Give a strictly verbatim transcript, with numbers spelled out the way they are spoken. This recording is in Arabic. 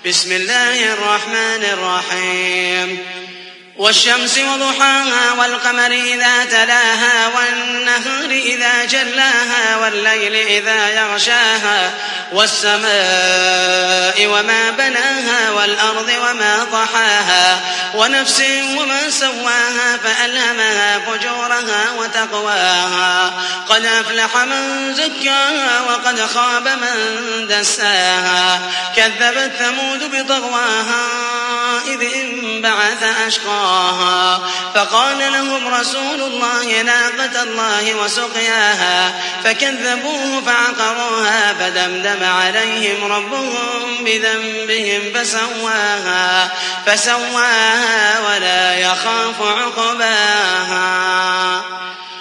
بسم الله الرحمن الرحيم والشمس وضحاها والقمر إذا تلاها والنهر إذا جلاها والليل إذا يغشاها والسماء وما بناها والأرض وما طحاها ونفس وما سواها فألهمها فجورها وتقواها قد أفلح من زكاها وقد خاب من دساها كذبت ثمود بطغواها إذ انبعث أشقاها فقال لهم رسول الله ناقة الله وسقياها فكذبوه فعقروها فدمدم عليهم ربهم بذنبهم فسواها فسواها ولا يخاف عقباها.